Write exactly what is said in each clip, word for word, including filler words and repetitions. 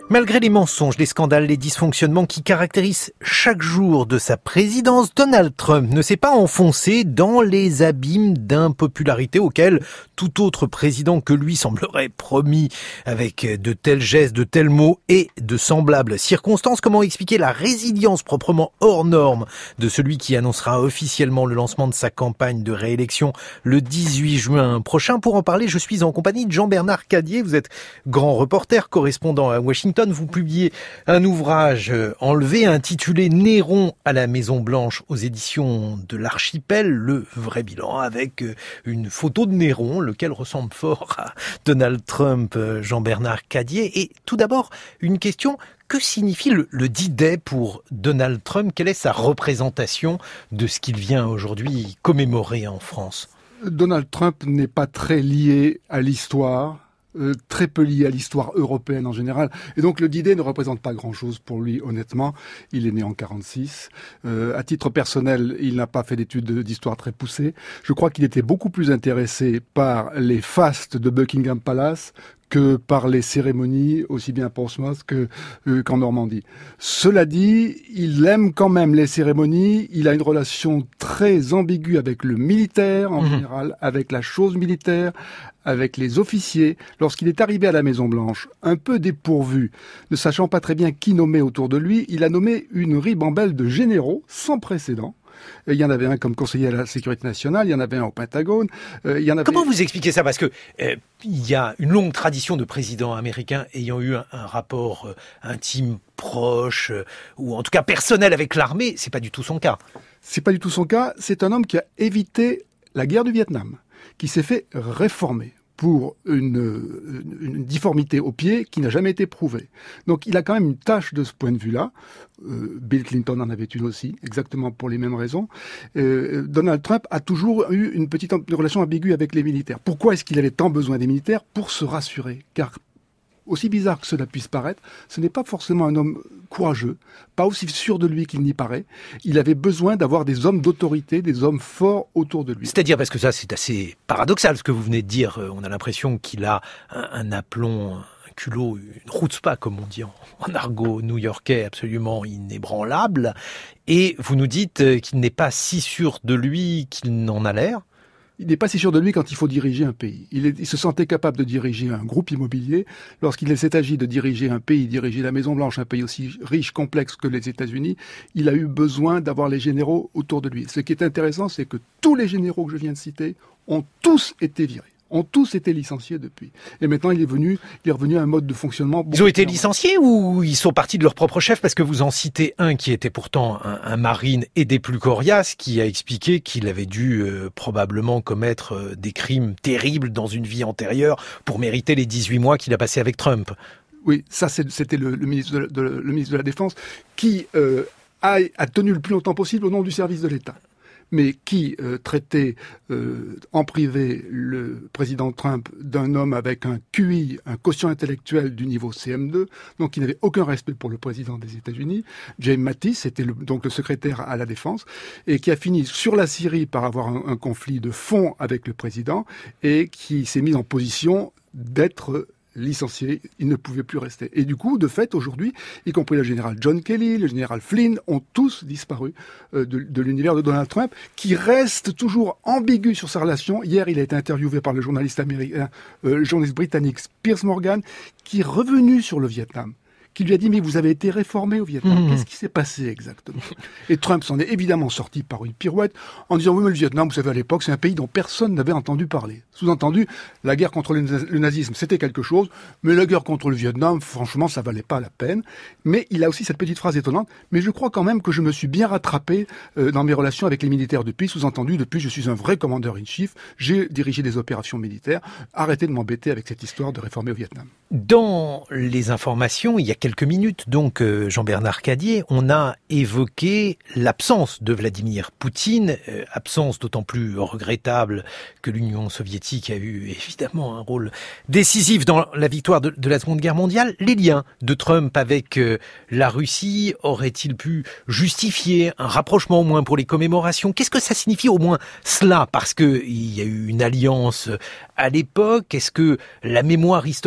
Malgré les mensonges, les scandales, les dysfonctionnements qui caractérisent chaque jour de sa présidence, Donald Trump ne s'est pas enfoncé dans les abîmes d'impopularité auxquels tout autre président que lui semblerait promis avec de tels gestes, de tels mots et de semblables circonstances. Comment expliquer la résilience proprement hors norme de celui qui annoncera officiellement le lancement de sa campagne de réélection le dix-huit juin prochain? Pour en parler, je suis en compagnie de Jean-Bernard Cadier. Vous êtes grand reporter, correspondant à Washington. Vous publiez un ouvrage enlevé intitulé Néron à la Maison-Blanche aux éditions de l'Archipel, le vrai bilan, avec une photo de Néron, lequel ressemble fort à Donald Trump, Jean-Bernard Cadier. Et tout d'abord, une question: que signifie le, le D-Day pour Donald Trump? Quelle est sa représentation de ce qu'il vient aujourd'hui commémorer en France? Donald Trump n'est pas très lié à l'histoire. Euh, très peu lié à l'histoire européenne en général. Et donc le D-Day ne représente pas grand-chose pour lui, honnêtement. Il est né en quarante-six. Euh, à titre personnel, il n'a pas fait d'études d'histoire très poussées. Je crois qu'il était beaucoup plus intéressé par les fastes de Buckingham Palace que par les cérémonies, aussi bien à Portsmouth que, euh, qu'en Normandie. Cela dit, il aime quand même les cérémonies, il a une relation très ambiguë avec le militaire, en mmh. général, avec la chose militaire, avec les officiers. Lorsqu'il est arrivé à la Maison-Blanche, un peu dépourvu, ne sachant pas très bien qui nommer autour de lui, il a nommé une ribambelle de généraux sans précédent. Il y en avait un comme conseiller à la sécurité nationale, il y en avait un au Pentagone. Euh, il y en avait... Comment vous expliquez ça? Parce que euh, il y a une longue tradition de présidents américains ayant eu un, un rapport euh, intime, proche, euh, ou en tout cas personnel avec l'armée. C'est pas du tout son cas. C'est pas du tout son cas. C'est un homme qui a évité la guerre du Vietnam, qui s'est fait réformer pour une, une difformité au pied qui n'a jamais été prouvée. Donc il a quand même une tâche de ce point de vue-là. Euh, Bill Clinton en avait une aussi, exactement pour les mêmes raisons. Euh, Donald Trump a toujours eu une petite une relation ambiguë avec les militaires. Pourquoi est-ce qu'il avait tant besoin des militaires? Pour se rassurer. Car aussi bizarre que cela puisse paraître, ce n'est pas forcément un homme courageux, pas aussi sûr de lui qu'il n'y paraît. Il avait besoin d'avoir des hommes d'autorité, des hommes forts autour de lui. C'est-à-dire, parce que ça c'est assez paradoxal ce que vous venez de dire, on a l'impression qu'il a un, un aplomb, un culot, une chutzpah comme on dit en, en argot new-yorkais, absolument inébranlable, et vous nous dites qu'il n'est pas si sûr de lui qu'il n'en a l'air. Il n'est pas si sûr de lui quand il faut diriger un pays. Il, est, il se sentait capable de diriger un groupe immobilier. Lorsqu'il s'est agi de diriger un pays, diriger la Maison-Blanche, un pays aussi riche, complexe que les États-Unis, il a eu besoin d'avoir les généraux autour de lui. Ce qui est intéressant, c'est que tous les généraux que je viens de citer ont tous été virés. ont tous été licenciés depuis. Et maintenant, il est venu, il est revenu à un mode de fonctionnement. Ils ont été licenciés ou ils sont partis de leur propre chef? Parce que vous en citez un qui était pourtant un, un marine et des plus coriaces, qui a expliqué qu'il avait dû euh, probablement commettre euh, des crimes terribles dans une vie antérieure pour mériter les dix-huit mois qu'il a passés avec Trump. Oui, ça c'était le, le, ministre, de, de, le ministre de la Défense qui euh, a, a tenu le plus longtemps possible au nom du service de l'État, mais qui euh, traitait euh, en privé le président Trump d'un homme avec un Q I, un quotient intellectuel du niveau C M deux, donc il n'avait aucun respect pour le président des États-Unis. James Mattis était le, donc le secrétaire à la Défense, et qui a fini sur la Syrie par avoir un, un conflit de fond avec le président, et qui s'est mis en position d'être licencié, il ne pouvait plus rester. Et du coup, de fait, aujourd'hui, y compris le général John Kelly, le général Flynn, ont tous disparu euh, de, de l'univers de Donald Trump, qui reste toujours ambigu sur sa relation. Hier, il a été interviewé par le journaliste américain, euh, le journaliste britannique Piers Morgan, qui est revenu sur le Vietnam, qui lui a dit « Mais vous avez été réformé au Vietnam, mmh. qu'est-ce qui s'est passé exactement ?» Et Trump s'en est évidemment sorti par une pirouette en disant « Oui, mais le Vietnam, vous savez, à l'époque, c'est un pays dont personne n'avait entendu parler. » Sous-entendu, la guerre contre le nazisme, c'était quelque chose, mais la guerre contre le Vietnam, franchement, ça valait pas la peine. Mais il a aussi cette petite phrase étonnante « Mais je crois quand même que je me suis bien rattrapé euh, dans mes relations avec les militaires depuis. » Sous-entendu, depuis, je suis un vrai commandeur in chief, j'ai dirigé des opérations militaires. Arrêtez de m'embêter avec cette histoire de réformer au Vietnam. Dans les informations, il y a quelques minutes, donc, Jean-Bernard Cadier, on a évoqué l'absence de Vladimir Poutine, euh, absence d'autant plus regrettable que l'Union soviétique a eu évidemment un rôle décisif dans la victoire de, de la Seconde Guerre mondiale. Les liens de Trump avec euh, la Russie auraient-ils pu justifier un rapprochement au moins pour les commémorations? Qu'est-ce que ça signifie au moins cela? Parce qu'il y a eu une alliance à l'époque. Est-ce que la mémoire historique de Trump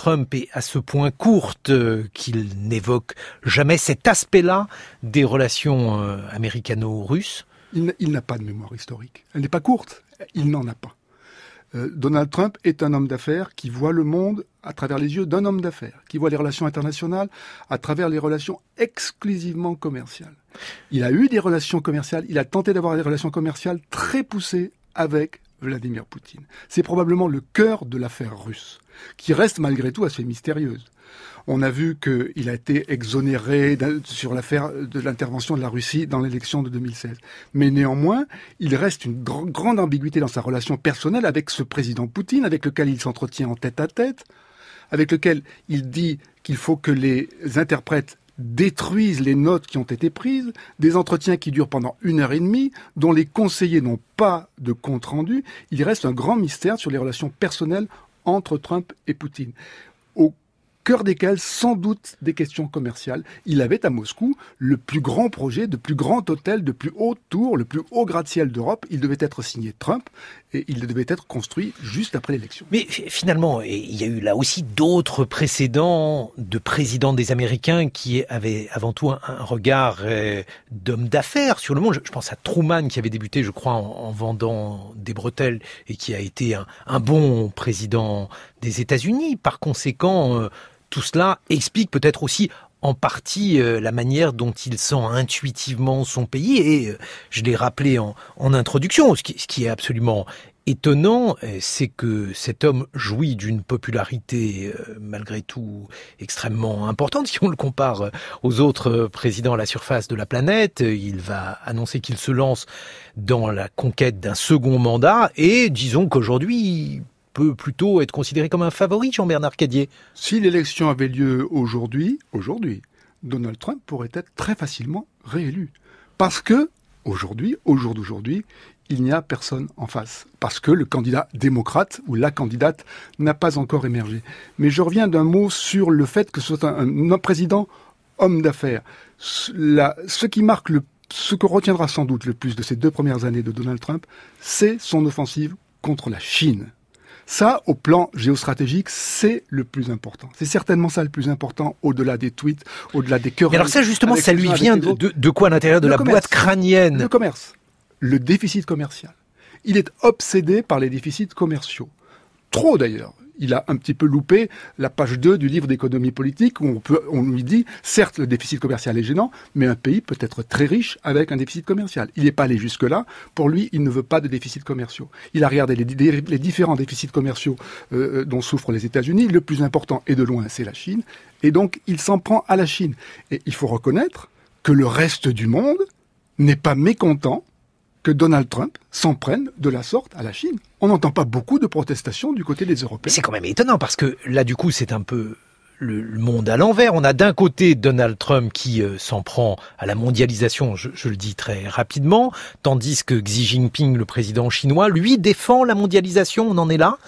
Trump est à ce point courte euh, qu'il n'évoque jamais cet aspect-là des relations euh, américano-russes? Il, il n'a pas de mémoire historique. Elle n'est pas courte. Il n'en a pas. Euh, Donald Trump est un homme d'affaires qui voit le monde à travers les yeux d'un homme d'affaires, qui voit les relations internationales à travers les relations exclusivement commerciales. Il a eu des relations commerciales, il a tenté d'avoir des relations commerciales très poussées avec Vladimir Poutine. C'est probablement le cœur de l'affaire russe, qui reste malgré tout assez mystérieuse. On a vu qu'il a été exonéré sur l'affaire de l'intervention de la Russie dans l'élection de deux mille seize. Mais néanmoins, il reste une gr- grande ambiguïté dans sa relation personnelle avec ce président Poutine, avec lequel il s'entretient en tête-à-tête, avec lequel il dit qu'il faut que les interprètes détruisent les notes qui ont été prises, des entretiens qui durent pendant une heure et demie, dont les conseillers n'ont pas de compte-rendu. Il reste un grand mystère sur les relations personnelles entre Trump et Poutine, au cœur desquelles, sans doute, des questions commerciales. Il avait à Moscou le plus grand projet, de plus grand hôtel, de plus haute tour, le plus haut gratte-ciel d'Europe. Il devait être signé Trump et il devait être construit juste après l'élection. Mais finalement, il y a eu là aussi d'autres précédents de présidents des Américains qui avaient avant tout un, un regard euh, d'homme d'affaires sur le monde. Je, je pense à Truman qui avait débuté, je crois, en, en vendant des bretelles et qui a été un, un bon président des États-Unis. Par conséquent, euh, tout cela explique peut-être aussi en partie euh, la manière dont il sent intuitivement son pays. Et euh, je l'ai rappelé en, en introduction, ce qui, ce qui est absolument étonnant, euh, c'est que cet homme jouit d'une popularité euh, malgré tout extrêmement importante. Si on le compare euh, aux autres euh, présidents à la surface de la planète, euh, il va annoncer qu'il se lance dans la conquête d'un second mandat. Et disons qu'aujourd'hui, peut plutôt être considéré comme un favori, Jean-Bernard Cadier. Si l'élection avait lieu aujourd'hui, aujourd'hui, Donald Trump pourrait être très facilement réélu. Parce que, aujourd'hui, au jour d'aujourd'hui, il n'y a personne en face. Parce que le candidat démocrate ou la candidate n'a pas encore émergé. Mais je reviens d'un mot sur le fait que ce soit un, un président homme d'affaires. La, ce qui marque le, ce que retiendra sans doute le plus de ces deux premières années de Donald Trump, c'est son offensive contre la Chine. Ça, au plan géostratégique, c'est le plus important. C'est certainement ça le plus important, au-delà des tweets, au-delà des querelles. Mais alors ça, justement, ça lui vient de, de, de quoi à l'intérieur de la boîte crânienne? Le commerce. Le déficit commercial. Il est obsédé par les déficits commerciaux. Trop, d'ailleurs. Il a un petit peu loupé la page deux du livre d'économie politique où on, peut, on lui dit, certes, le déficit commercial est gênant, mais un pays peut être très riche avec un déficit commercial. Il n'est pas allé jusque-là. Pour lui, il ne veut pas de déficit commerciaux. Il a regardé les, les différents déficits commerciaux euh, dont souffrent les États-Unis. Le plus important, et de loin, c'est la Chine. Et donc, il s'en prend à la Chine. Et il faut reconnaître que le reste du monde n'est pas mécontent que Donald Trump s'en prenne de la sorte à la Chine. On n'entend pas beaucoup de protestations du côté des Européens. C'est quand même étonnant parce que là, du coup, c'est un peu le, le monde à l'envers. On a d'un côté Donald Trump qui euh, s'en prend à la mondialisation, je, je le dis très rapidement, tandis que Xi Jinping, le président chinois, lui défend la mondialisation. On en est là ?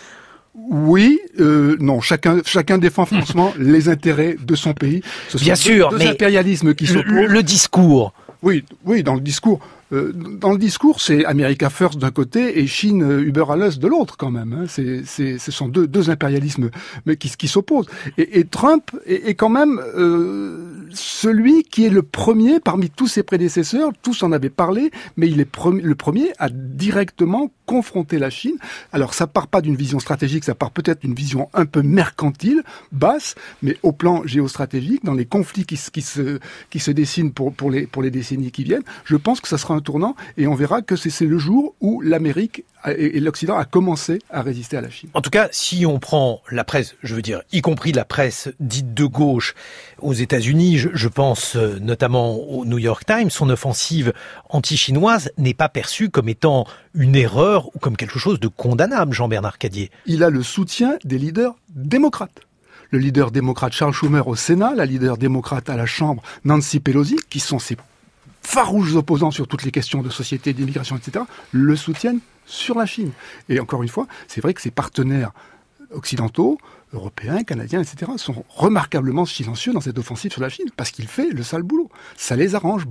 Oui, euh, non, chacun, chacun défend franchement les intérêts de son pays. Ce sont Bien deux, sûr, deux mais impérialismes qui s'opposent. Le, le discours. Oui, oui, dans le discours. Euh, dans le discours, c'est America First d'un côté et Chine euh, über alles de l'autre quand même. Hein. C'est, c'est, ce sont deux, deux impérialismes mais qui, qui s'opposent. Et, et Trump est, est quand même euh, celui qui est le premier parmi tous ses prédécesseurs. Tous en avaient parlé, mais il est pre- le premier à directement confronter la Chine. Alors ça part pas d'une vision stratégique, ça part peut-être d'une vision un peu mercantile, basse, mais au plan géostratégique, dans les conflits qui, qui se qui se dessinent pour pour les pour les décennies qui viennent, je pense que ça sera un tournant et on verra que c'est, c'est le jour où l'Amérique et, et l'Occident a commencé à résister à la Chine. En tout cas, si on prend la presse, je veux dire, y compris la presse dite de gauche aux États-Unis, je, je pense notamment au New York Times, son offensive anti-chinoise n'est pas perçue comme étant une erreur ou comme quelque chose de condamnable, Jean-Bernard Cadier. Il a le soutien des leaders démocrates. Le leader démocrate Charles Schumer au Sénat, la leader démocrate à la Chambre Nancy Pelosi, qui sont ses farouches opposants sur toutes les questions de société, d'immigration, et cetera, le soutiennent sur la Chine. Et encore une fois, c'est vrai que ses partenaires occidentaux, européens, canadiens, et cetera, sont remarquablement silencieux dans cette offensive sur la Chine, parce qu'il fait le sale boulot. Ça les arrange beaucoup.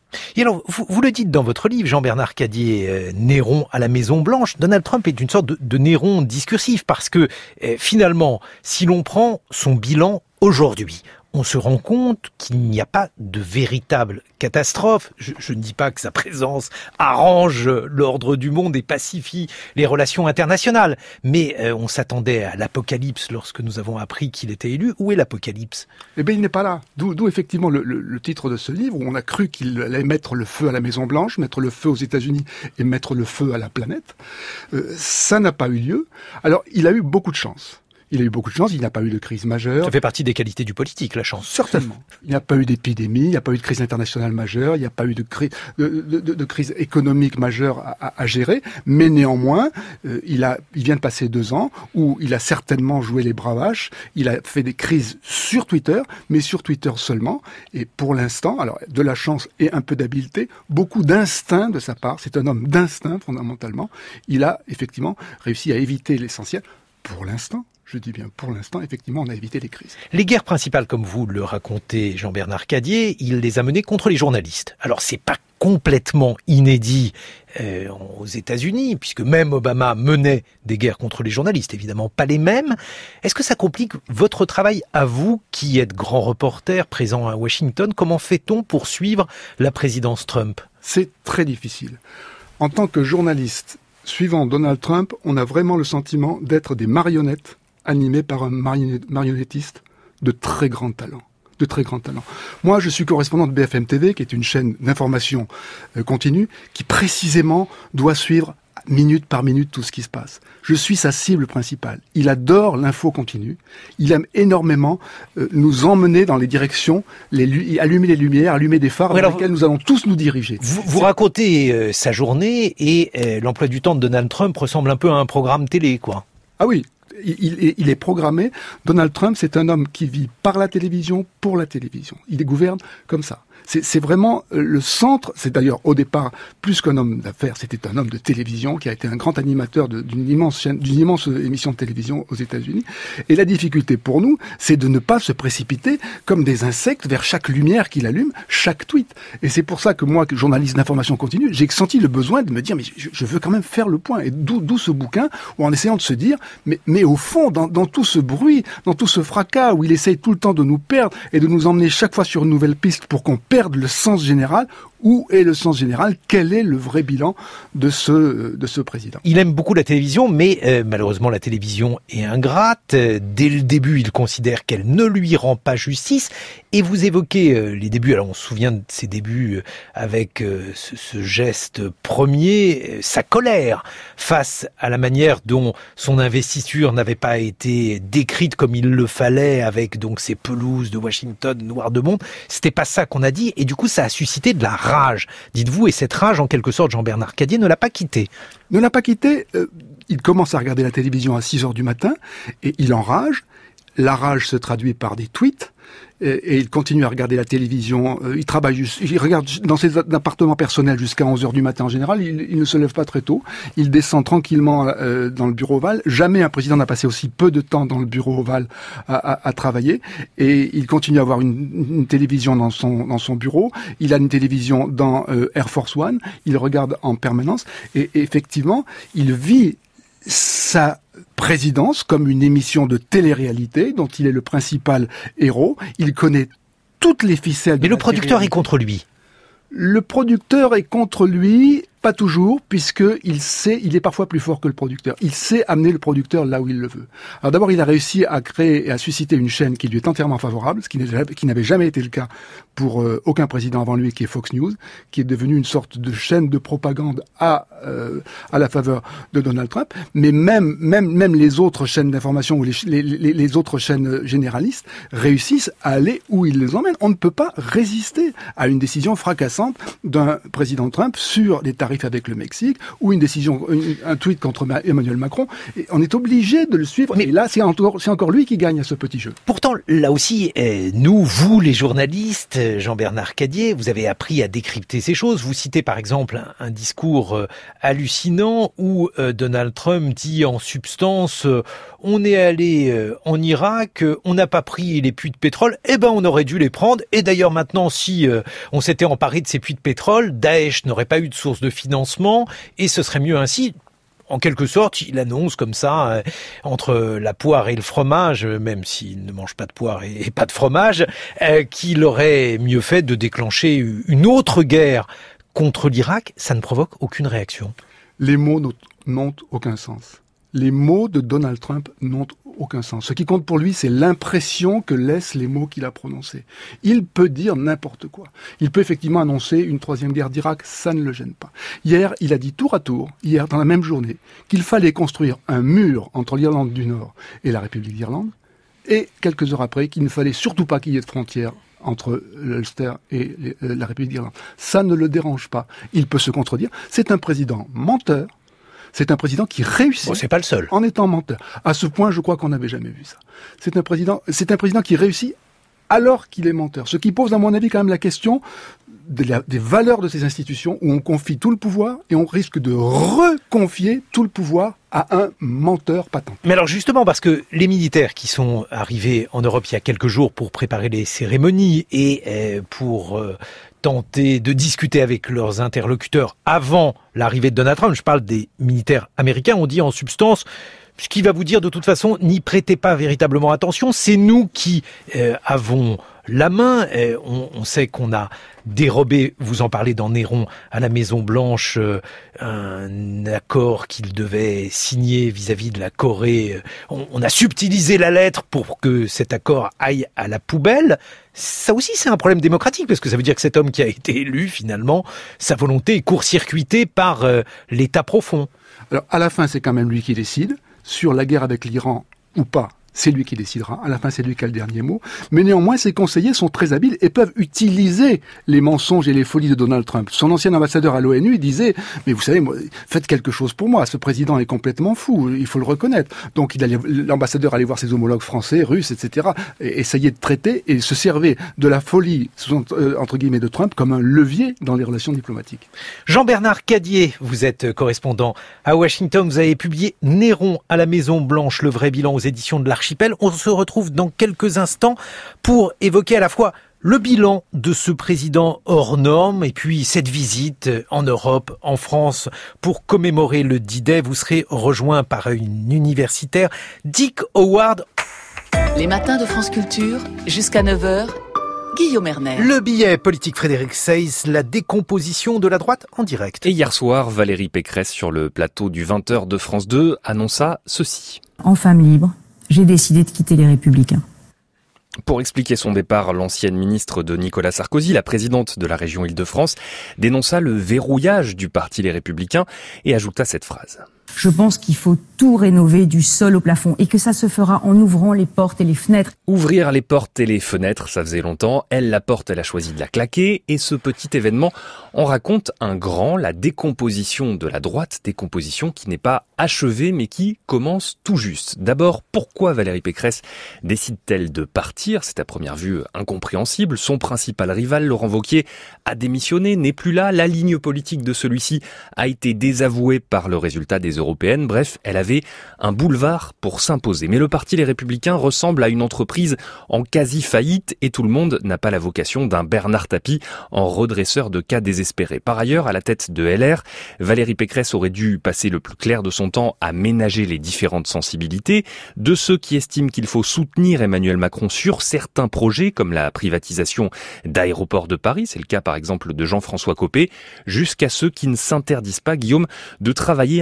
Et alors, vous, vous le dites dans votre livre, Jean-Bernard Cadier, euh, Néron à la Maison-Blanche, Donald Trump est une sorte de, de Néron discursif, parce que euh, finalement, si l'on prend son bilan aujourd'hui, on se rend compte qu'il n'y a pas de véritable catastrophe. Je, je ne dis pas que sa présence arrange l'ordre du monde et pacifie les relations internationales, mais euh, on s'attendait à l'apocalypse lorsque nous avons appris qu'il était élu. Où est l'apocalypse ? Eh bien, il n'est pas là. D'où, d'où effectivement le, le, le titre de ce livre, où on a cru qu'il allait mettre le feu à la Maison-Blanche, mettre le feu aux États-Unis et mettre le feu à la planète. Euh, ça n'a pas eu lieu. Alors, il a eu beaucoup de chance. Il a eu beaucoup de chance, il n'a pas eu de crise majeure. Ça fait partie des qualités du politique, la chance. Certainement. Il n'y a pas eu d'épidémie, il n'y a pas eu de crise internationale majeure, il n'y a pas eu de, cri- de, de, de, de crise économique majeure à, à, à gérer, mais néanmoins, euh, il, a, il vient de passer deux ans où il a certainement joué les bravaches, il a fait des crises sur Twitter, mais sur Twitter seulement, et pour l'instant, alors de la chance et un peu d'habileté, beaucoup d'instinct de sa part, c'est un homme d'instinct fondamentalement, il a effectivement réussi à éviter l'essentiel, pour l'instant. Je dis bien, pour l'instant, effectivement, on a évité les crises. Les guerres principales, comme vous le racontez, Jean-Bernard Cadier, il les a menées contre les journalistes. Alors, c'est pas complètement inédit euh, aux États-Unis, puisque même Obama menait des guerres contre les journalistes, évidemment pas les mêmes. Est-ce que ça complique votre travail à vous, qui êtes grand reporter présent à Washington? Comment fait-on pour suivre la présidence Trump? C'est très difficile. En tant que journaliste suivant Donald Trump, on a vraiment le sentiment d'être des marionnettes animé par un marionnettiste de très grand talent. De très grand talent. Moi, je suis correspondant de B F M T V, qui est une chaîne d'information euh, continue, qui précisément doit suivre minute par minute tout ce qui se passe. Je suis sa cible principale. Il adore l'info continue. Il aime énormément euh, nous emmener dans les directions, les, allumer les lumières, allumer des phares oui, dans lesquels vous, nous allons tous nous diriger. Vous, vous racontez euh, sa journée et euh, l'emploi du temps de Donald Trump ressemble un peu à un programme télé, quoi. Ah oui. Il, il est programmé. Donald Trump, c'est un homme qui vit par la télévision, pour la télévision. Il gouverne comme ça. C'est, c'est vraiment le centre. C'est d'ailleurs au départ plus qu'un homme d'affaires. C'était un homme de télévision qui a été un grand animateur de, d'une immense chaîne, d'une immense émission de télévision aux États-Unis. Et la difficulté pour nous, c'est de ne pas se précipiter comme des insectes vers chaque lumière qu'il allume, chaque tweet. Et c'est pour ça que moi, journaliste d'information continue, j'ai senti le besoin de me dire mais je, je veux quand même faire le point. Et d'où, d'où ce bouquin où en essayant de se dire mais, mais au fond, dans, dans tout ce bruit, dans tout ce fracas où il essaye tout le temps de nous perdre et de nous emmener chaque fois sur une nouvelle piste pour qu'on perde le sens général, où est le sens général? Quel est le vrai bilan de ce, de ce président? Il aime beaucoup la télévision, mais euh, malheureusement la télévision est ingrate. Dès le début, il considère qu'elle ne lui rend pas justice. Et vous évoquez euh, les débuts, alors on se souvient de ses débuts euh, avec euh, ce, ce geste premier, euh, sa colère face à la manière dont son investiture n'avait pas été décrite comme il le fallait, avec donc ces pelouses de Washington noires de monde. C'était pas ça qu'on a dit, et du coup ça a suscité de la rage, dites-vous, et cette rage, en quelque sorte, Jean-Bernard Cadier ne l'a pas quitté. Ne l'a pas quitté, euh, il commence à regarder la télévision à six heures du matin, et il enrage. La rage se traduit par des tweets, et, et il continue à regarder la télévision. Euh, il travaille, juste, il regarde dans ses appartements personnels jusqu'à onze heures du matin en général. Il, il ne se lève pas très tôt. Il descend tranquillement euh, dans le bureau ovale. Jamais un président n'a passé aussi peu de temps dans le bureau ovale à, à, à travailler. Et il continue à avoir une, une télévision dans son, dans son bureau. Il a une télévision dans euh, Air Force One. Il regarde en permanence. Et, et effectivement, il vit sa présidence comme une émission de télé-réalité dont il est le principal héros. Il connaît toutes les ficelles. Mais le producteur est contre lui. Le producteur est contre lui, pas toujours, puisque il sait, il est parfois plus fort que le producteur. Il sait amener le producteur là où il le veut. Alors d'abord, il a réussi à créer et à susciter une chaîne qui lui est entièrement favorable, ce qui, qui n'avait jamais été le cas pour euh, aucun président avant lui, qui est Fox News, qui est devenue une sorte de chaîne de propagande à euh, à la faveur de Donald Trump. Mais même même même les autres chaînes d'information ou les, les, les, les autres chaînes généralistes réussissent à aller où il les emmène. On ne peut pas résister à une décision fracassante d'un président Trump sur les tarifs tarifs avec le Mexique, ou une décision, une, un tweet contre Emmanuel Macron. Et on est obligé de le suivre. Mais là, c'est encore, c'est encore lui qui gagne à ce petit jeu. Pourtant, là aussi, eh, nous, vous, les journalistes, Jean-Bernard Cadier, vous avez appris à décrypter ces choses. Vous citez par exemple un, un discours euh, hallucinant où euh, Donald Trump dit en substance euh, on est allé euh, en Irak, euh, on n'a pas pris les puits de pétrole, eh ben on aurait dû les prendre. Et d'ailleurs maintenant, si euh, on s'était emparé de ces puits de pétrole, Daesh n'aurait pas eu de source de financement et ce serait mieux ainsi. En quelque sorte, il annonce comme ça, euh, entre la poire et le fromage, même s'il ne mange pas de poire et, et pas de fromage, euh, qu'il aurait mieux fait de déclencher une autre guerre contre l'Irak. Ça ne provoque aucune réaction. Les mots n'ont aucun sens. Les mots de Donald Trump n'ont aucun sens. Ce qui compte pour lui, c'est l'impression que laissent les mots qu'il a prononcés. Il peut dire n'importe quoi. Il peut effectivement annoncer une troisième guerre d'Irak, ça ne le gêne pas. Hier, il a dit tour à tour, hier dans la même journée, qu'il fallait construire un mur entre l'Irlande du Nord et la République d'Irlande, et quelques heures après, qu'il ne fallait surtout pas qu'il y ait de frontière entre l'Ulster et la République d'Irlande. Ça ne le dérange pas. Il peut se contredire. C'est un président menteur. C'est un président qui réussit. Bon, c'est pas le seul. En étant menteur. À ce point, je crois qu'on n'avait jamais vu ça. C'est un président, c'est un président qui réussit alors qu'il est menteur. Ce qui pose, à mon avis, quand même la question de la, des valeurs de ces institutions où on confie tout le pouvoir et on risque de reconfier tout le pouvoir à un menteur patent. Mais alors justement, parce que les militaires qui sont arrivés en Europe il y a quelques jours pour préparer les cérémonies et euh, pour euh, tenter de discuter avec leurs interlocuteurs avant l'arrivée de Donald Trump, je parle des militaires américains, on dit en substance, ce qui va vous dire de toute façon, n'y prêtez pas véritablement attention, c'est nous qui euh, avons la main, euh, on, on sait qu'on a dérobé, vous en parlez dans Néron, à la Maison Blanche, euh, un accord qu'il devait signer vis-à-vis de la Corée, on, on a subtilisé la lettre pour que cet accord aille à la poubelle. Ça aussi, c'est un problème démocratique, parce que ça veut dire que cet homme qui a été élu, finalement, sa volonté est court-circuitée par euh, l'État profond. Alors, à la fin, c'est quand même lui qui décide. Sur la guerre avec l'Iran ou pas, c'est lui qui décidera. À la fin, c'est lui qui a le dernier mot. Mais néanmoins, ses conseillers sont très habiles et peuvent utiliser les mensonges et les folies de Donald Trump. Son ancien ambassadeur à l'ONU, il disait « Mais vous savez, moi, faites quelque chose pour moi. Ce président est complètement fou. Il faut le reconnaître. » Donc, il allait, l'ambassadeur allait voir ses homologues français, russes, et cetera, et essayer de traiter et se servait de la folie, entre guillemets, de Trump comme un levier dans les relations diplomatiques. Jean-Bernard Cadier, vous êtes correspondant à Washington. Vous avez publié Néron à la Maison Blanche, le vrai bilan aux éditions de l'Archipel. On se retrouve dans quelques instants pour évoquer à la fois le bilan de ce président hors norme et puis cette visite en Europe, en France, pour commémorer le D-Day. Vous serez rejoint par une universitaire, Dick Howard. Les matins de France Culture, jusqu'à neuf heures, Guillaume Erner. Le billet politique Frédéric Seyss, la décomposition de la droite en direct. Et hier soir, Valérie Pécresse, sur le plateau du vingt heures de France deux, annonça ceci. En femme libre, j'ai décidé de quitter les Républicains. Pour expliquer son départ, l'ancienne ministre de Nicolas Sarkozy, la présidente de la région Île-de-France, dénonça le verrouillage du parti Les Républicains et ajouta cette phrase. Je pense qu'il faut tout rénover du sol au plafond et que ça se fera en ouvrant les portes et les fenêtres. Ouvrir les portes et les fenêtres, ça faisait longtemps. Elle, la porte, elle a choisi de la claquer. Et ce petit événement en raconte un grand, la décomposition de la droite, décomposition qui n'est pas achevée mais qui commence tout juste. D'abord, pourquoi Valérie Pécresse décide-t-elle de partir? C'est à première vue incompréhensible. Son principal rival, Laurent Wauquiez, a démissionné, n'est plus là. La ligne politique de celui-ci a été désavouée par le résultat des européennes. Bref, elle avait un boulevard pour s'imposer. Mais le parti Les Républicains ressemble à une entreprise en quasi-faillite et tout le monde n'a pas la vocation d'un Bernard Tapie en redresseur de cas désespérés. Par ailleurs, à la tête de L R, Valérie Pécresse aurait dû passer le plus clair de son temps à ménager les différentes sensibilités de ceux qui estiment qu'il faut soutenir Emmanuel Macron sur certains projets comme la privatisation d'Aéroports de Paris, c'est le cas par exemple de Jean-François Copé, jusqu'à ceux qui ne s'interdisent pas, Guillaume, de travailler un jour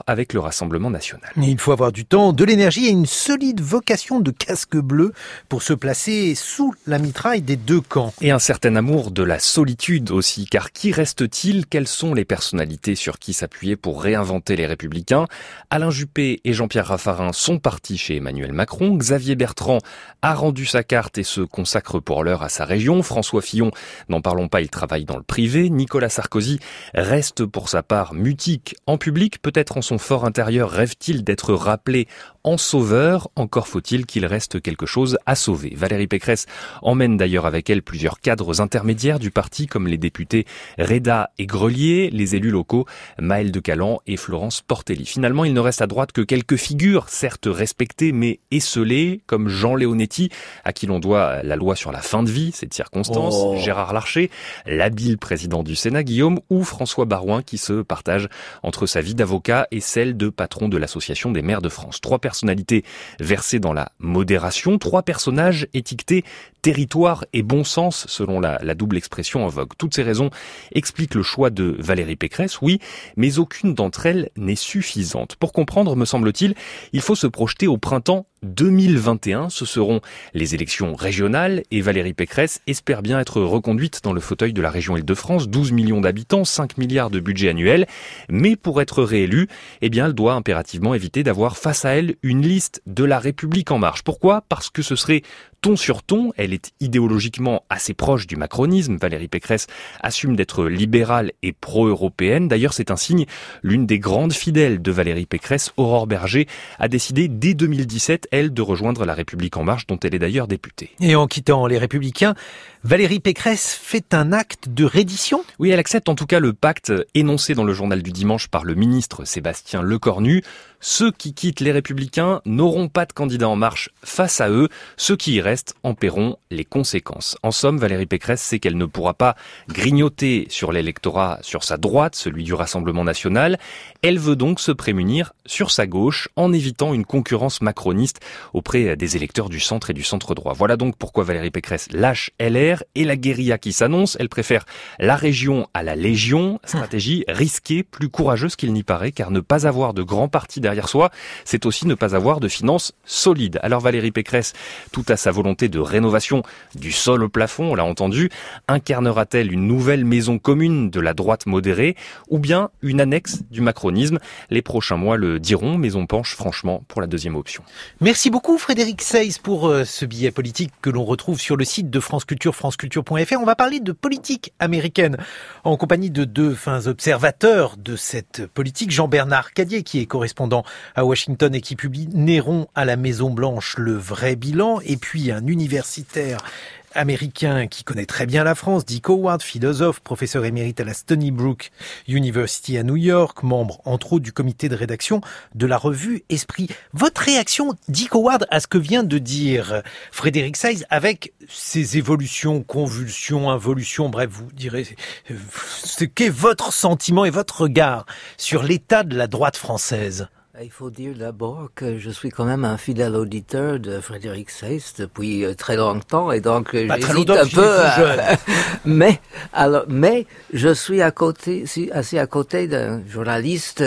avec le Rassemblement national. Il faut avoir du temps, de l'énergie et une solide vocation de casque bleu pour se placer sous la mitraille des deux camps. Et un certain amour de la solitude aussi, car qui reste-t-il? Quelles sont les personnalités sur qui s'appuyer pour réinventer les Républicains? Alain Juppé et Jean-Pierre Raffarin sont partis chez Emmanuel Macron. Xavier Bertrand a rendu sa carte et se consacre pour l'heure à sa région. François Fillon, n'en parlons pas, il travaille dans le privé. Nicolas Sarkozy reste pour sa part mutique en public. Peut-être en son fort intérieur rêve-t-il d'être rappelé en sauveur. Encore faut-il qu'il reste quelque chose à sauver. Valérie Pécresse emmène d'ailleurs avec elle plusieurs cadres intermédiaires du parti comme les députés Reda et Grelier, les élus locaux Maël de Calan et Florence Portelli. Finalement, il ne reste à droite que quelques figures, certes respectées mais esseulées, comme Jean Leonetti, à qui l'on doit la loi sur la fin de vie, cette circonstance, oh. Gérard Larcher, l'habile président du Sénat Guillaume, ou François Baroin qui se partage entre sa vie d'avocat et celle de patron de l'Association des maires de France. Trois personnalités versées dans la modération, trois personnages étiquetés territoire et bon sens selon la, la double expression en vogue. Toutes ces raisons expliquent le choix de Valérie Pécresse, oui, mais aucune d'entre elles n'est suffisante. Pour comprendre, me semble-t-il, il faut se projeter au printemps deux mille vingt et un. Ce seront les élections régionales et Valérie Pécresse espère bien être reconduite dans le fauteuil de la région Île-de-France. douze millions d'habitants, cinq milliards de budget annuel. Mais pour être réélue, eh bien, elle doit impérativement éviter d'avoir face à elle une liste de la République en marche. Pourquoi? Parce que ce serait ton sur ton. Elle est idéologiquement assez proche du macronisme. Valérie Pécresse assume d'être libérale et pro-européenne. D'ailleurs, c'est un signe. L'une des grandes fidèles de Valérie Pécresse, Aurore Berger, a décidé dès deux mille dix-sept, elle, de rejoindre la République en marche, dont elle est d'ailleurs députée. Et en quittant les Républicains, Valérie Pécresse fait un acte de reddition? Oui, elle accepte en tout cas le pacte énoncé dans le journal du dimanche par le ministre Sébastien Lecornu. Ceux qui quittent les Républicains n'auront pas de candidat en marche face à eux. Ceux qui y restent en paieront les conséquences. En somme, Valérie Pécresse sait qu'elle ne pourra pas grignoter sur l'électorat sur sa droite, celui du Rassemblement national. Elle veut donc se prémunir sur sa gauche en évitant une concurrence macroniste auprès des électeurs du centre et du centre droit. Voilà donc pourquoi Valérie Pécresse lâche L R et la guérilla qui s'annonce. Elle préfère la région à la légion. Stratégie risquée, plus courageuse qu'il n'y paraît, car ne pas avoir de grands partis derrière soi, c'est aussi ne pas avoir de finances solides. Alors Valérie Pécresse, tout à sa volonté de rénovation du sol au plafond, on l'a entendu, incarnera-t-elle une nouvelle maison commune de la droite modérée ou bien une annexe du macronisme? Les prochains mois le diront, mais on penche franchement pour la deuxième option. Merci beaucoup Frédéric Seyss pour euh, ce billet politique que l'on retrouve sur le site de France Culture, franceculture point f r. On va parler de politique américaine en compagnie de deux fins observateurs de cette politique. Jean-Bernard Cadier, qui est correspondant à Washington et qui publie Néron à la Maison-Blanche, le vrai bilan, et puis un universitaire américain qui connaît très bien la France, Dick Howard, philosophe, professeur émérite à la Stony Brook University à New York, membre entre autres du comité de rédaction de la revue Esprit. Votre réaction, Dick Howard, à ce que vient de dire Frédéric Seyss avec ses évolutions, convulsions, involutions, bref, vous direz ce qu'est votre sentiment et votre regard sur l'état de la droite française? Il faut dire d'abord que je suis quand même un fidèle auditeur de Frédéric Seyss depuis très longtemps et donc bah, j'hésite un peu. À... mais alors, mais je suis à côté, assis à côté d'un journaliste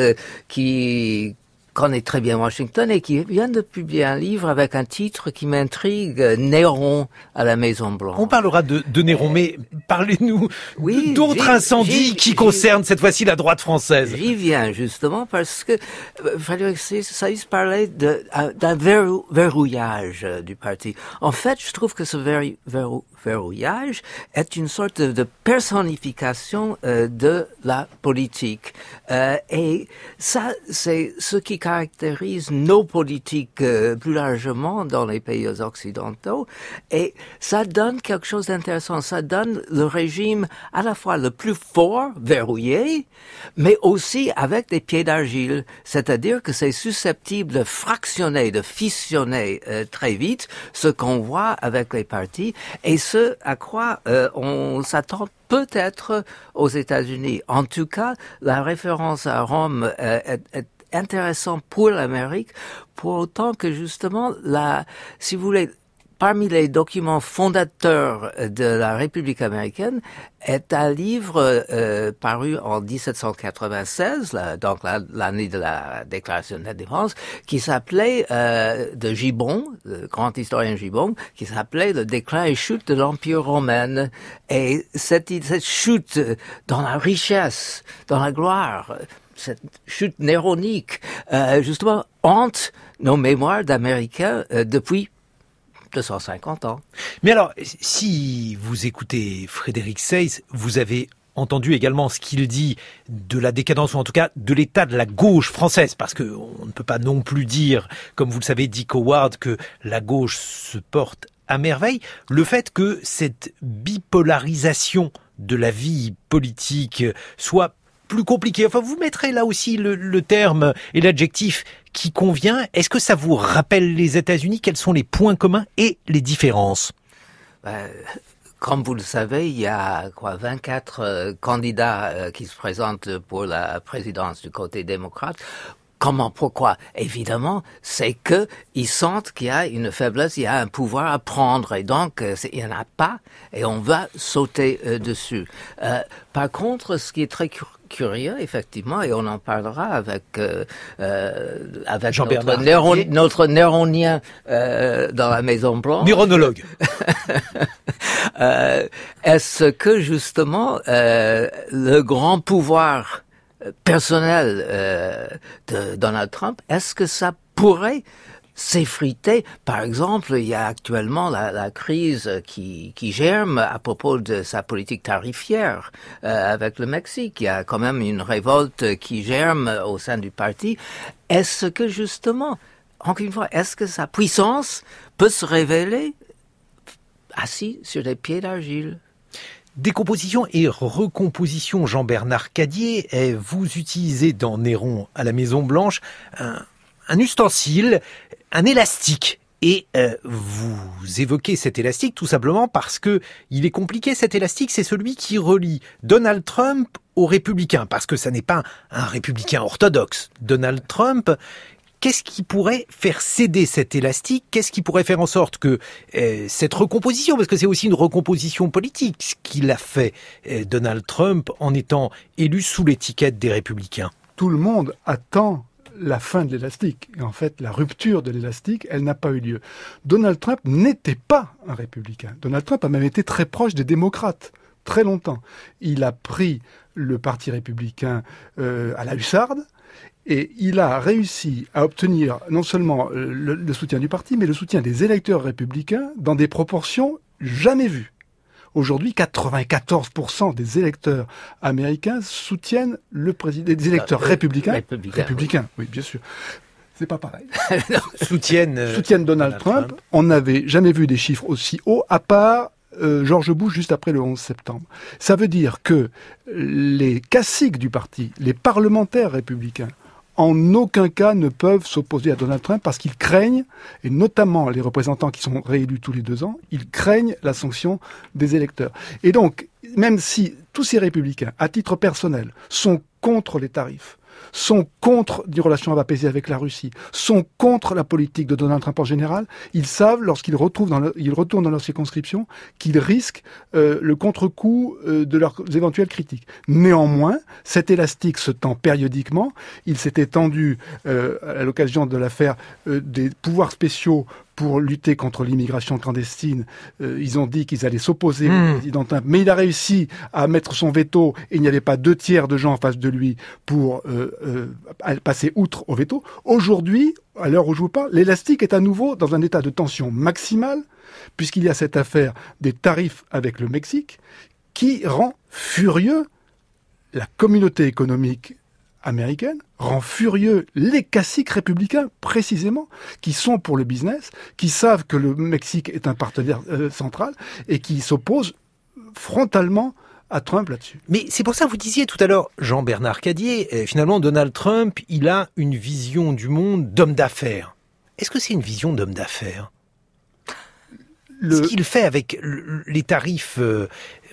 qui connaît très bien Washington et qui vient de publier un livre avec un titre qui m'intrigue, Néron à la Maison-Blanche. On parlera de, de Néron, mais parlez-nous oui, d'autres incendies qui concernent cette fois-ci la droite française. J'y viens justement parce que Frédéric Seyss parlait de, d'un verrou, verrouillage du parti. En fait, je trouve que ce verrou, verrou, verrouillage est une sorte de, de personnification euh, de la politique. Euh, et ça, c'est ce qui caractérise nos politiques euh, plus largement dans les pays occidentaux. Et ça donne quelque chose d'intéressant. Ça donne le régime à la fois le plus fort, verrouillé, mais aussi avec des pieds d'argile. C'est-à-dire que c'est susceptible de fractionner, de fissionner euh, très vite, ce qu'on voit avec les partis. Et ce à quoi euh, on s'attend peut-être aux États-Unis. En tout cas, la référence à Rome euh, est, est intéressante pour l'Amérique, pour autant que justement, la, si vous voulez, parmi les documents fondateurs de la République américaine est un livre euh, paru en dix-sept cent quatre-vingt-seize, là, donc la, l'année de la Déclaration d'indépendance, qui s'appelait euh, de Gibbon, le grand historien Gibbon, qui s'appelait Le déclin et chute de l'Empire romain. Et cette, cette chute dans la richesse, dans la gloire, cette chute néronique, euh, justement, hante nos mémoires d'Américains euh, depuis deux cent cinquante ans. Mais alors, si vous écoutez Frédéric Seyss, vous avez entendu également ce qu'il dit de la décadence, ou en tout cas de l'état de la gauche française, parce que on ne peut pas non plus dire, comme vous le savez, Dick Howard, que la gauche se porte à merveille. Le fait que cette bipolarisation de la vie politique soit plus compliquée, enfin vous mettrez là aussi le, le terme et l'adjectif qui convient. Est-ce que ça vous rappelle les États-Unis? Quels sont les points communs et les différences? Ben, comme vous le savez, il y a quoi vingt-quatre euh, candidats euh, qui se présentent pour la présidence du côté démocrate. Comment, pourquoi? Évidemment, c'est que ils sentent qu'il y a une faiblesse, il y a un pouvoir à prendre, et donc euh, il n'y en a pas, et on va sauter euh, dessus. Euh, par contre, ce qui est très curieux, curieux, effectivement, et on en parlera avec euh, euh, avec notre, neuron, notre neuronien euh, dans la Maison Blanche. Neuronologue. euh, est-ce que justement euh, le grand pouvoir personnel euh, de Donald Trump, est-ce que ça pourrait s'effriter? Par exemple, il y a actuellement la, la crise qui, qui germe à propos de sa politique tarifière euh, avec le Mexique. Il y a quand même une révolte qui germe au sein du parti. Est-ce que justement, encore une fois, est-ce que sa puissance peut se révéler assis sur des pieds d'argile? Décomposition et recomposition, Jean-Bernard Cadier, vous utilisez dans Néron à la Maison Blanche un, un ustensile, un élastique. Et euh, vous évoquez cet élastique tout simplement parce que il est compliqué, cet élastique, c'est celui qui relie Donald Trump aux républicains, parce que ça n'est pas un républicain orthodoxe. Donald Trump, qu'est-ce qui pourrait faire céder cet élastique? Qu'est-ce qui pourrait faire en sorte que euh, cette recomposition, parce que c'est aussi une recomposition politique, ce qu'il a fait euh, Donald Trump en étant élu sous l'étiquette des républicains? Tout le monde attend la fin de l'élastique. Et en fait, la rupture de l'élastique, elle n'a pas eu lieu. Donald Trump n'était pas un républicain. Donald Trump a même été très proche des démocrates, très longtemps. Il a pris le parti républicain euh, à la hussarde, et il a réussi à obtenir non seulement le, le soutien du parti, mais le soutien des électeurs républicains dans des proportions jamais vues. Aujourd'hui, quatre-vingt-quatorze pour cent des électeurs américains soutiennent le président, des électeurs euh, républicains. Républicains, républicains oui. oui, bien sûr. C'est pas pareil. soutiennent, euh, soutiennent Donald, Donald Trump. Trump. On n'avait jamais vu des chiffres aussi hauts, à part euh, George Bush juste après le onze septembre. Ça veut dire que les caciques du parti, les parlementaires républicains, en aucun cas ne peuvent s'opposer à Donald Trump parce qu'ils craignent, et notamment les représentants qui sont réélus tous les deux ans, ils craignent la sanction des électeurs. Et donc, même si tous ces républicains, à titre personnel, sont contre les tarifs, sont contre des relations apaisées avec la Russie, sont contre la politique de Donald Trump en général, ils savent, lorsqu'ils retrouvent dans le, ils retournent dans leur circonscription, qu'ils risquent euh, le contre-coup euh, de leurs éventuelles critiques. Néanmoins, cet élastique se tend périodiquement. Il s'était tendu euh, à l'occasion de l'affaire euh, des pouvoirs spéciaux pour lutter contre l'immigration clandestine. Euh, ils ont dit qu'ils allaient s'opposer mmh. au président Trump, mais il a réussi à mettre son veto et il n'y avait pas deux tiers de gens en face de lui pour euh, euh, passer outre au veto. Aujourd'hui, à l'heure où je vous parle, l'élastique est à nouveau dans un état de tension maximale, puisqu'il y a cette affaire des tarifs avec le Mexique qui rend furieux la communauté économique américaine, rend furieux les caciques républicains, précisément, qui sont pour le business, qui savent que le Mexique est un partenaire euh, central et qui s'opposent frontalement à Trump là-dessus. Mais c'est pour ça que vous disiez tout à l'heure, Jean-Bernard Cadier, euh, finalement Donald Trump, il a une vision du monde d'homme d'affaires. Est-ce que c'est une vision d'homme d'affaires ? le... Ce qu'il fait avec les tarifs euh,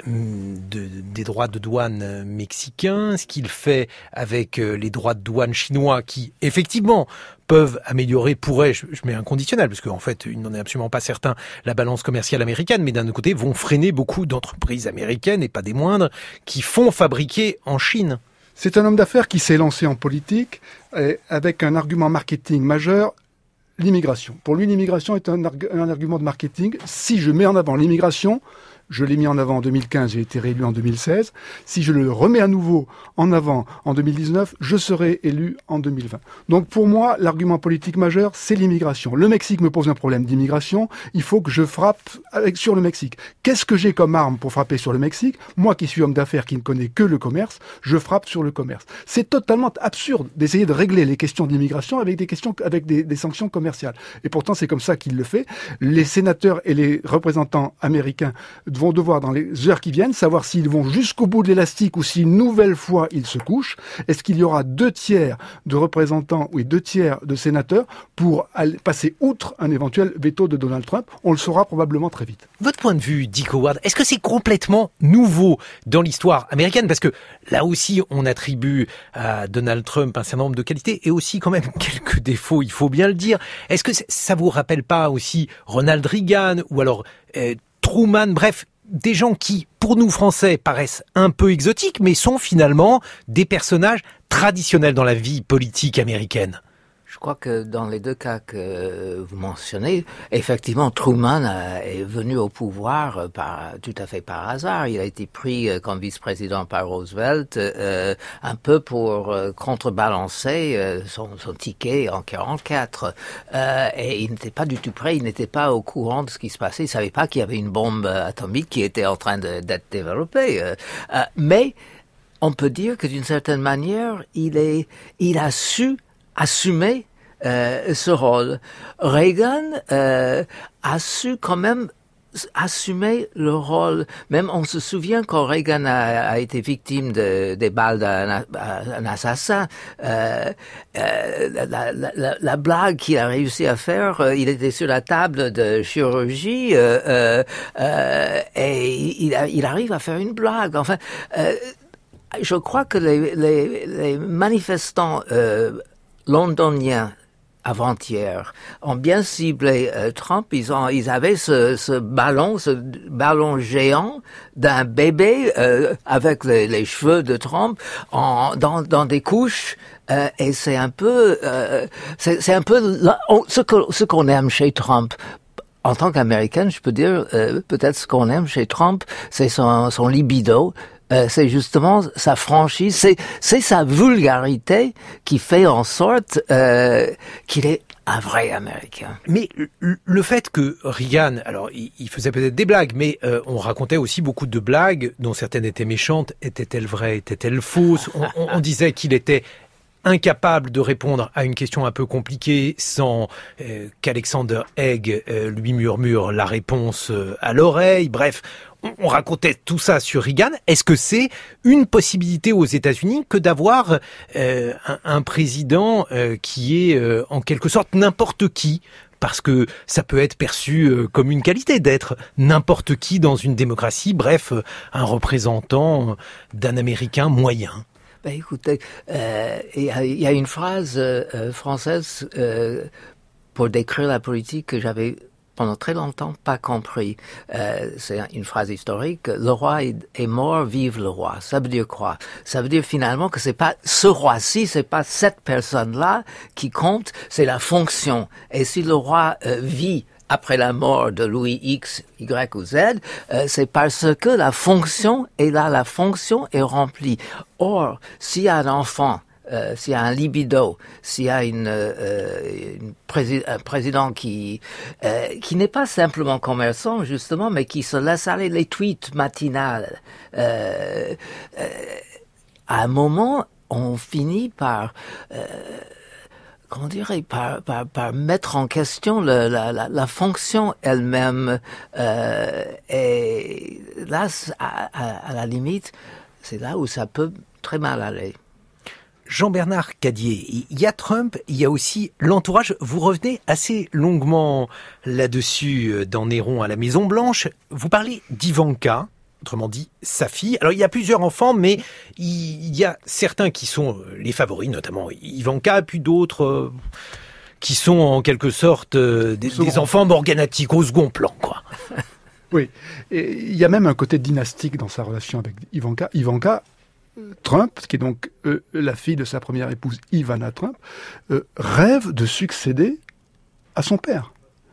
de, des droits de douane mexicains, ce qu'il fait avec les droits de douane chinois qui, effectivement, peuvent améliorer, pourraient, je, je mets un conditionnel, parce qu'en fait, il n'en est absolument pas certain, la balance commerciale américaine, mais d'un autre côté, vont freiner beaucoup d'entreprises américaines, et pas des moindres, qui font fabriquer en Chine. C'est un homme d'affaires qui s'est lancé en politique avec un argument marketing majeur, l'immigration. Pour lui, l'immigration est un, arg- un argument de marketing. Si je mets en avant l'immigration, je l'ai mis en avant en deux mille quinze, j'ai été réélu en deux mille seize. Si je le remets à nouveau en avant en deux mille dix-neuf, je serai élu en deux mille vingt. Donc pour moi, l'argument politique majeur, c'est l'immigration. Le Mexique me pose un problème d'immigration, il faut que je frappe avec, sur le Mexique. Qu'est-ce que j'ai comme arme pour frapper sur le Mexique ? Moi qui suis homme d'affaires, qui ne connais que le commerce, je frappe sur le commerce. C'est totalement absurde d'essayer de régler les questions d'immigration avec des questions, avec des, des sanctions commerciales. Et pourtant, c'est comme ça qu'il le fait. Les sénateurs et les représentants américains vont devoir, dans les heures qui viennent, savoir s'ils vont jusqu'au bout de l'élastique ou si une nouvelle fois ils se couchent. Est-ce qu'il y aura deux tiers de représentants ou deux tiers de sénateurs pour aller passer outre un éventuel veto de Donald Trump ? On le saura probablement très vite. Votre point de vue, Dick Howard, est-ce que c'est complètement nouveau dans l'histoire américaine ? Parce que là aussi, on attribue à Donald Trump un certain nombre de qualités et aussi quand même quelques défauts, il faut bien le dire. Est-ce que ça vous rappelle pas aussi Ronald Reagan ou alors euh, Truman, bref, des gens qui, pour nous Français, paraissent un peu exotiques, mais sont finalement des personnages traditionnels dans la vie politique américaine? Je crois que dans les deux cas que vous mentionnez, effectivement, Truman a, est venu au pouvoir par, tout à fait par hasard. Il a été pris comme vice-président par Roosevelt, euh, un peu pour euh, contrebalancer euh, son, son ticket en quarante-quatre. Euh, et il n'était pas du tout prêt, il n'était pas au courant de ce qui se passait. Il savait pas qu'il y avait une bombe atomique qui était en train de, d'être développée. Euh, euh, mais on peut dire que d'une certaine manière, il est, il a su assumer euh, ce rôle. Reagan euh, a su quand même assumer le rôle. Même on se souvient quand Reagan a, a été victime de, des balles d'un un assassin, euh, euh, la, la, la, la blague qu'il a réussi à faire, euh, il était sur la table de chirurgie euh, euh, euh, et il, il arrive à faire une blague. Enfin, euh, je crois que les, les, les manifestants euh, londoniens avant-hier ont bien ciblé euh, Trump. Ils ont, ils avaient ce, ce ballon, ce ballon géant d'un bébé euh, avec les, les cheveux de Trump en, dans, dans des couches. Euh, et c'est un peu, euh, c'est, c'est un peu là, on, ce que, ce qu'on aime chez Trump. En tant qu'Américaine, je peux dire euh, peut-être ce qu'on aime chez Trump, c'est son, son libido. Euh, c'est justement sa franchise, c'est, c'est sa vulgarité qui fait en sorte euh, qu'il est un vrai Américain. Mais le fait que Reagan, alors il faisait peut-être des blagues, mais euh, on racontait aussi beaucoup de blagues, dont certaines étaient méchantes. Étaient-elles vraies, étaient-elles fausses ? on, on, on disait qu'il était incapable de répondre à une question un peu compliquée sans euh, qu'Alexander Haig euh, lui murmure la réponse euh, à l'oreille. Bref, on, on racontait tout ça sur Reagan. Est-ce que c'est une possibilité aux États-Unis que d'avoir euh, un, un président euh, qui est euh, en quelque sorte n'importe qui ? Parce que ça peut être perçu euh, comme une qualité d'être n'importe qui dans une démocratie. Bref, euh, un représentant d'un Américain moyen. Ben écoutez, euh, il y, a, y a une phrase euh, française euh, pour décrire la politique que j'avais pendant très longtemps pas compris. Euh, c'est une phrase historique. Le roi est, est mort, vive le roi. Ça veut dire quoi? Ça veut dire finalement que c'est pas ce roi-ci, c'est pas cette personne-là qui compte, c'est la fonction. Et si le roi euh, vit après la mort de Louis X, Y ou Z, euh, c'est parce que la fonction est là, la fonction est remplie. Or, s'il y a un enfant, euh, s'il y a un libido, s'il y a une, euh, une prési- un président qui euh, qui n'est pas simplement commerçant, justement, mais qui se laisse aller les tweets matinales, euh, euh, à un moment, on finit par... Euh, comment dirais, par, par, par mettre en question le, la, la, la fonction elle-même. Euh, et là, à, à, à la limite, c'est là où ça peut très mal aller. Jean-Bernard Cadier, il y a Trump, il y a aussi l'entourage. Vous revenez assez longuement là-dessus dans Néron à la Maison-Blanche. Vous parlez d'Ivanka, autrement dit sa fille. Alors il y a plusieurs enfants, mais il y a certains qui sont les favoris, notamment Ivanka, puis d'autres euh, qui sont en quelque sorte euh, des, des enfants morganatiques au second plan, quoi. Oui, et il y a même un côté dynastique dans sa relation avec Ivanka. Ivanka Trump, qui est donc euh, la fille de sa première épouse, Ivana Trump, euh, rêve de succéder à son père.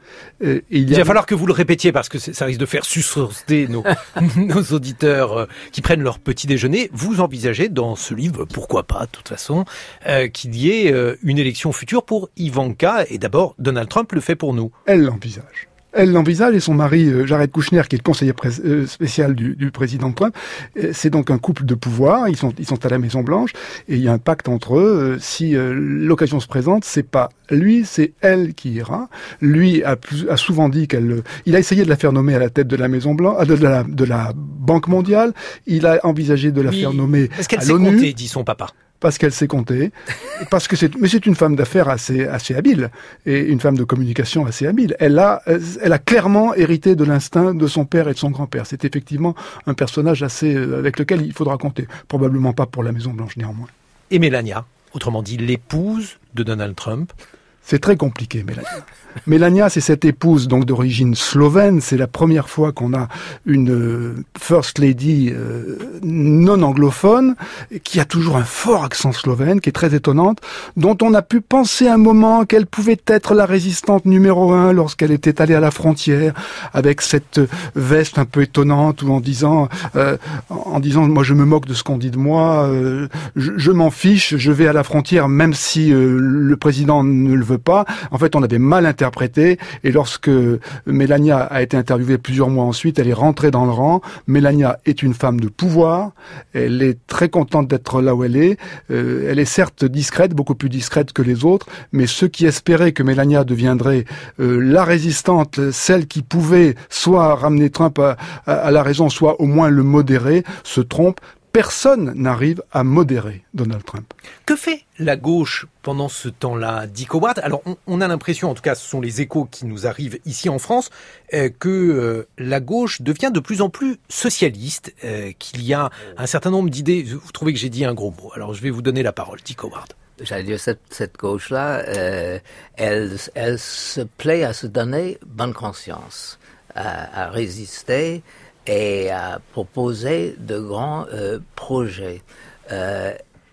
Et il, il va a... falloir que vous le répétiez parce que ça risque de faire sursauter nos, nos auditeurs euh, qui prennent leur petit déjeuner. Vous envisagez dans ce livre, pourquoi pas de toute façon, euh, qu'il y ait euh, une élection future pour Ivanka, et d'abord Donald Trump le fait pour nous. Elle l'envisage. Elle l'envisage et son mari, euh, Jared Kushner, qui est le conseiller pré- euh, spécial du, du président Trump, euh, c'est donc un couple de pouvoir. Ils sont, ils sont à la Maison Blanche et il y a un pacte entre eux. Euh, si euh, l'occasion se présente, c'est pas lui, c'est elle qui ira. Lui a, plus, a souvent dit qu'elle, euh, il a essayé de la faire nommer à la tête de la Maison Blanche, de, de, la, de la Banque mondiale. Il a envisagé de la oui, faire nommer parce qu'elle à s'est l'ONU. Comptée, dit son papa. Parce qu'elle sait compter, parce que c'est, mais c'est une femme d'affaires assez, assez habile, et une femme de communication assez habile. Elle a, elle a clairement hérité de l'instinct de son père et de son grand-père. C'est effectivement un personnage assez, avec lequel il faudra compter. Probablement pas pour la Maison-Blanche, néanmoins. Et Melania, autrement dit l'épouse de Donald Trump. C'est très compliqué, Melania. Melania, c'est cette épouse donc d'origine slovène. C'est la première fois qu'on a une euh, First Lady euh, non anglophone, qui a toujours un fort accent slovène, qui est très étonnante, dont on a pu penser un moment qu'elle pouvait être la résistante numéro un lorsqu'elle était allée à la frontière, avec cette veste un peu étonnante, ou en disant, euh, en disant, moi je me moque de ce qu'on dit de moi, euh, je, je m'en fiche, je vais à la frontière même si euh, le président ne le veut pas. En fait, on avait mal interprété. Et lorsque Melania a été interviewée plusieurs mois ensuite, elle est rentrée dans le rang. Melania est une femme de pouvoir. Elle est très contente d'être là où elle est. Euh, elle est certes discrète, beaucoup plus discrète que les autres, mais ceux qui espéraient que Melania deviendrait euh, la résistante, celle qui pouvait soit ramener Trump à, à, à la raison, soit au moins le modérer, se trompent. Personne n'arrive à modérer Donald Trump. Que fait la gauche pendant ce temps-là, Dick Howard ? Alors, on, on a l'impression, en tout cas, ce sont les échos qui nous arrivent ici en France, euh, que euh, la gauche devient de plus en plus socialiste, euh, qu'il y a un certain nombre d'idées. Vous trouvez que j'ai dit un gros mot. Alors, je vais vous donner la parole, Dick Howard. J'allais dire, cette, cette gauche-là, euh, elle, elle se plaît à se donner bonne conscience, à, à résister et à proposer de grands euh, projets. Euh,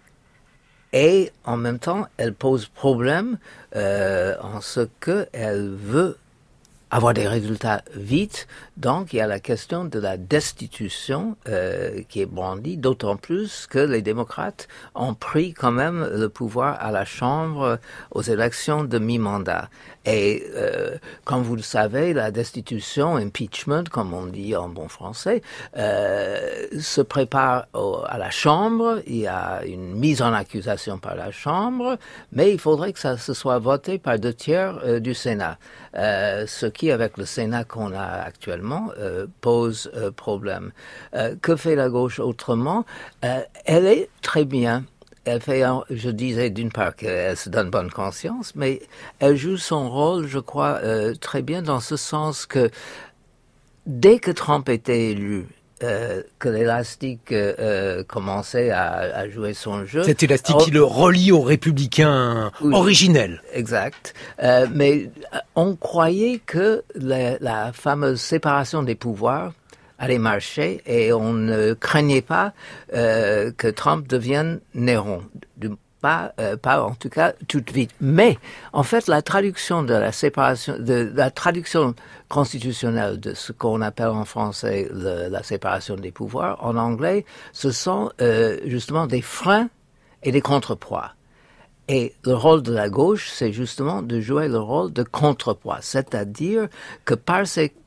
et en même temps, elle pose problème euh, en ce qu'elle veut avoir des résultats vite. Donc, il y a la question de la destitution euh, qui est brandie, d'autant plus que les démocrates ont pris quand même le pouvoir à la Chambre aux élections de mi-mandat. Et euh, comme vous le savez, la destitution, impeachment, comme on dit en bon français, euh, se prépare au, à la Chambre. Il y a une mise en accusation par la Chambre, mais il faudrait que ça se soit voté par deux tiers euh, du Sénat. Euh, ce qui, avec le Sénat qu'on a actuellement, euh, pose euh, problème. Euh, que fait la gauche autrement ? euh, Elle est très bien. Elle fait, je disais d'une part qu'elle se donne bonne conscience, mais elle joue son rôle, je crois, euh, très bien dans ce sens que dès que Trump était élu, Euh, que l'élastique euh, commençait à, à jouer son jeu. Cet élastique oh, qui le relie aux républicains oui, originels. Exact. Euh, mais on croyait que la, la fameuse séparation des pouvoirs allait marcher et on ne craignait pas euh, que Trump devienne Néron. Du, Pas, euh, pas en tout cas tout vite. Mais en fait, la traduction de la séparation, de la traduction constitutionnelle de ce qu'on appelle en français le, la séparation des pouvoirs, en anglais, ce sont euh, justement des freins et des contrepoids. Et le rôle de la gauche, c'est justement de jouer le rôle de contrepoids, c'est-à-dire que par ces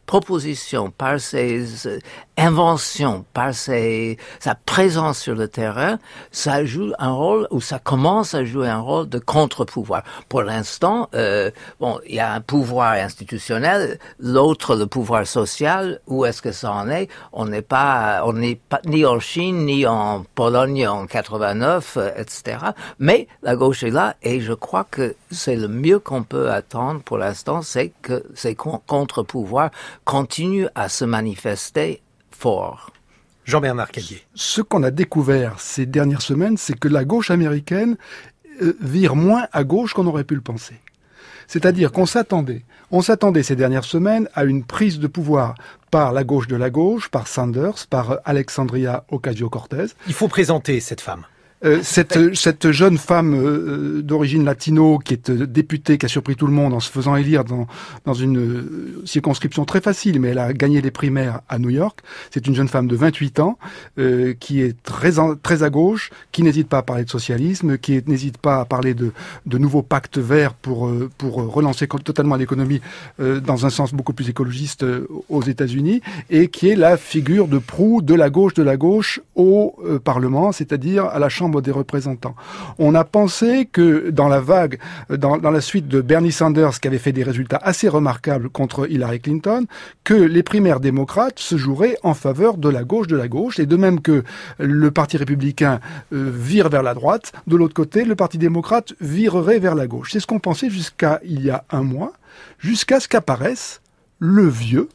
propositions, par ses euh, inventions, par ses, sa présence sur le terrain, ça joue un rôle, ou ça commence à jouer un rôle de contre-pouvoir. Pour l'instant, euh, bon, il y a un pouvoir institutionnel, l'autre, le pouvoir social. Où est-ce que ça en est? On n'est pas, on n'est pas ni en Chine, ni en Pologne en quatre-vingt-neuf, euh, et cetera. Mais la gauche est là, et je crois que c'est le mieux qu'on peut attendre pour l'instant, c'est que ces contre-pouvoirs continuent à se manifester fort. Jean-Bernard Cadier. Ce qu'on a découvert ces dernières semaines, c'est que la gauche américaine euh, vire moins à gauche qu'on aurait pu le penser. C'est-à-dire qu'on s'attendait, on s'attendait ces dernières semaines à une prise de pouvoir par la gauche de la gauche, par Sanders, par Alexandria Ocasio-Cortez. Il faut présenter cette femme. Euh, cette, cette jeune femme euh, d'origine latino qui est euh, députée, qui a surpris tout le monde en se faisant élire dans, dans une euh, circonscription très facile, mais elle a gagné les primaires à New York. C'est une jeune femme de vingt-huit ans euh, qui est très, en, très à gauche, qui n'hésite pas à parler de socialisme, qui n'hésite pas à parler de, de nouveaux pactes verts pour, euh, pour relancer totalement l'économie euh, dans un sens beaucoup plus écologiste euh, aux États-Unis, et qui est la figure de proue de la gauche de la gauche au euh, Parlement, c'est-à-dire à la Chambre des représentants. On a pensé que dans la vague, dans, dans la suite de Bernie Sanders, qui avait fait des résultats assez remarquables contre Hillary Clinton, que les primaires démocrates se joueraient en faveur de la gauche de la gauche, et de même que le Parti républicain euh, vire vers la droite, de l'autre côté, le Parti démocrate virerait vers la gauche. C'est ce qu'on pensait jusqu'à il y a un mois, jusqu'à ce qu'apparaisse le vieux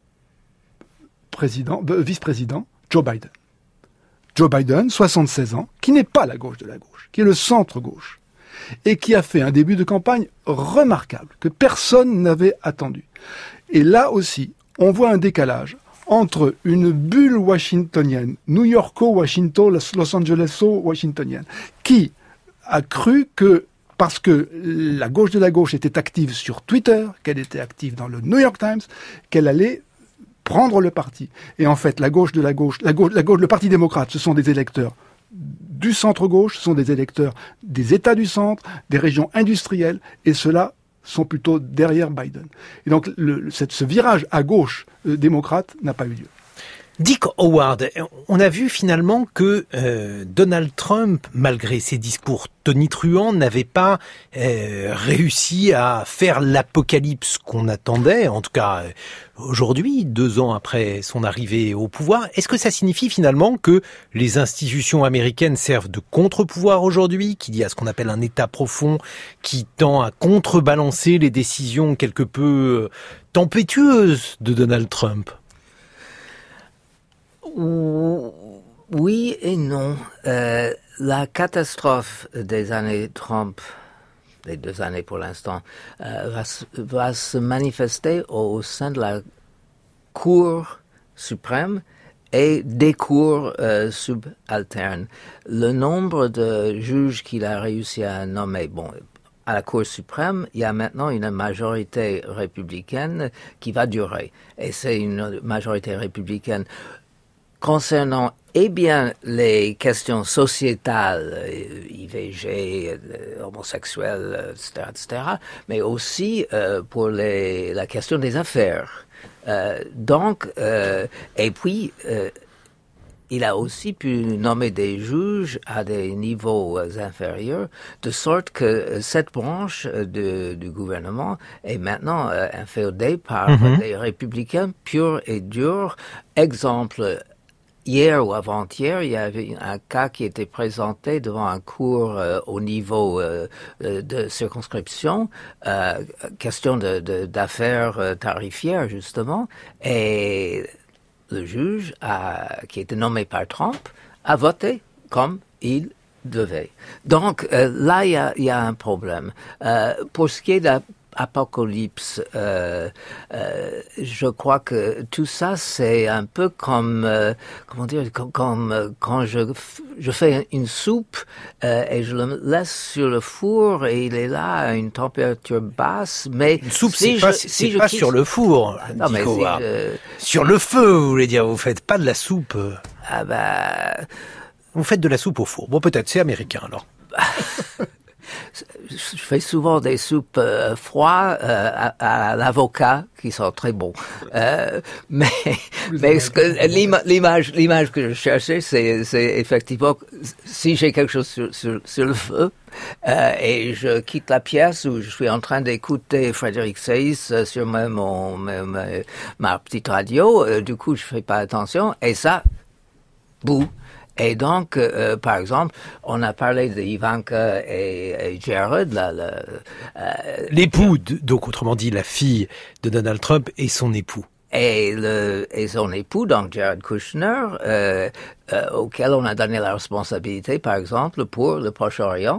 président, euh, vice-président Joe Biden. Joe Biden, soixante-seize ans, qui n'est pas la gauche de la gauche, qui est le centre-gauche, et qui a fait un début de campagne remarquable, que personne n'avait attendu. Et là aussi, on voit un décalage entre une bulle washingtonienne, New-Yorko-Washington, Los Angeles-Washingtonienne, qui a cru que, parce que la gauche de la gauche était active sur Twitter, qu'elle était active dans le New York Times, qu'elle allait prendre le parti. Et en fait, la gauche de la gauche, la gauche, la gauche, le Parti démocrate, ce sont des électeurs du centre-gauche, ce sont des électeurs des États du centre, des régions industrielles, et ceux-là sont plutôt derrière Biden. Et donc, le, cette, ce virage à gauche euh, démocrate n'a pas eu lieu. Dick Howard, on a vu finalement que euh, Donald Trump, malgré ses discours tonitruants, n'avait pas euh, réussi à faire l'apocalypse qu'on attendait, en tout cas euh, aujourd'hui, deux ans après son arrivée au pouvoir. Est-ce que ça signifie finalement que les institutions américaines servent de contre-pouvoir aujourd'hui, qu'il y a ce qu'on appelle un État profond qui tend à contrebalancer les décisions quelque peu tempétueuses de Donald Trump ? Oui et non. Euh, la catastrophe des années Trump, les deux années pour l'instant, euh, va, va se manifester au, au sein de la Cour suprême et des cours euh, subalternes. Le nombre de juges qu'il a réussi à nommer, bon, à la Cour suprême, il y a maintenant une majorité républicaine qui va durer. Et c'est une majorité républicaine concernant eh bien les questions sociétales, I V G, homosexuels, et cetera, et cetera, mais aussi euh, pour les, la question des affaires. Euh, donc, euh, et puis, euh, il a aussi pu nommer des juges à des niveaux inférieurs, de sorte que cette branche de, du gouvernement est maintenant euh, inféodée par mm-hmm. des républicains purs et durs. Exemple, hier ou avant-hier, il y avait un cas qui était présenté devant un cours euh, au niveau euh, de circonscription, euh, question de, de, d'affaires euh, tarifières justement, et le juge a, qui était nommé par Trump a voté comme il devait. Donc euh, là, il y a, il y a un problème. Euh, pour ce qui est de la apocalypse, euh, euh, je crois que tout ça c'est un peu comme euh, comment dire comme, comme euh, quand je je fais une soupe euh, et je le laisse sur le four et il est là à une température basse, mais une soupe si c'est je, pas si c'est je pas quitte... sur le four. Non, mais si je... sur le feu, vous voulez dire, vous faites pas de la soupe. Ah bah vous faites de la soupe au four. Bon, peut-être c'est américain alors. Je fais souvent des soupes euh, froides euh, à, à l'avocat qui sont très bons. Euh, mais mais ce que, l'ima, l'image, l'image que je cherchais, c'est, c'est effectivement si j'ai quelque chose sur, sur, sur le feu euh, et je quitte la pièce où je suis en train d'écouter Frédéric Seyss euh, sur ma, mon, ma, ma, ma petite radio, euh, du coup je fais pas attention et ça, boum. Et donc, euh, par exemple, on a parlé de Ivanka et, et Jared, là, le, euh, l'époux, de, donc autrement dit la fille de Donald Trump et son époux. Et, le, et son époux, donc Jared Kushner, euh, euh, auquel on a donné la responsabilité, par exemple, pour le Proche-Orient.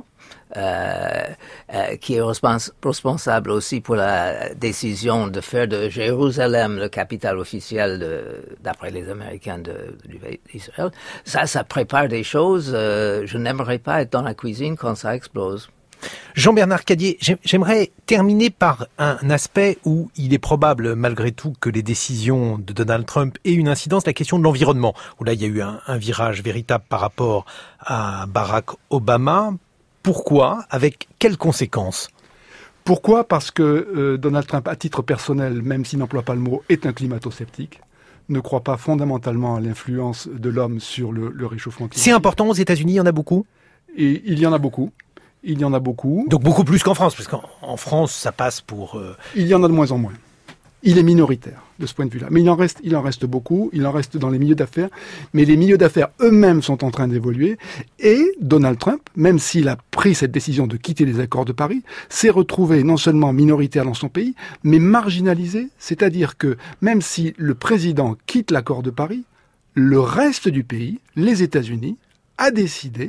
Euh, euh, qui est respons- responsable aussi pour la décision de faire de Jérusalem le capitale officielle de, d'après les Américains de, de, d'Israël. Ça, ça prépare des choses. Euh, je n'aimerais pas être dans la cuisine quand ça explose. Jean-Bernard Cadier, j'aimerais terminer par un aspect où il est probable, malgré tout, que les décisions de Donald Trump aient une incidence, la question de l'environnement, où là, il y a eu un, un virage véritable par rapport à Barack Obama. Pourquoi? Avec quelles conséquences? Pourquoi? Parce que euh, Donald Trump, à titre personnel, même s'il n'emploie pas le mot, est un climato-sceptique, ne croit pas fondamentalement à l'influence de l'homme sur le, le réchauffement climatique. C'est important aux États-Unis, il y en a beaucoup? Et il y en a beaucoup. Il y en a beaucoup. Donc beaucoup plus qu'en France, parce qu'en en France, ça passe pour... Euh... Il y en a de moins en moins. Il est minoritaire de ce point de vue-là. Mais il en reste, il en reste beaucoup. Il en reste dans les milieux d'affaires. Mais les milieux d'affaires eux-mêmes sont en train d'évoluer. Et Donald Trump, même s'il a pris cette décision de quitter les accords de Paris, s'est retrouvé non seulement minoritaire dans son pays, mais marginalisé. C'est-à-dire que même si le président quitte l'accord de Paris, le reste du pays, les États-Unis, a décidé,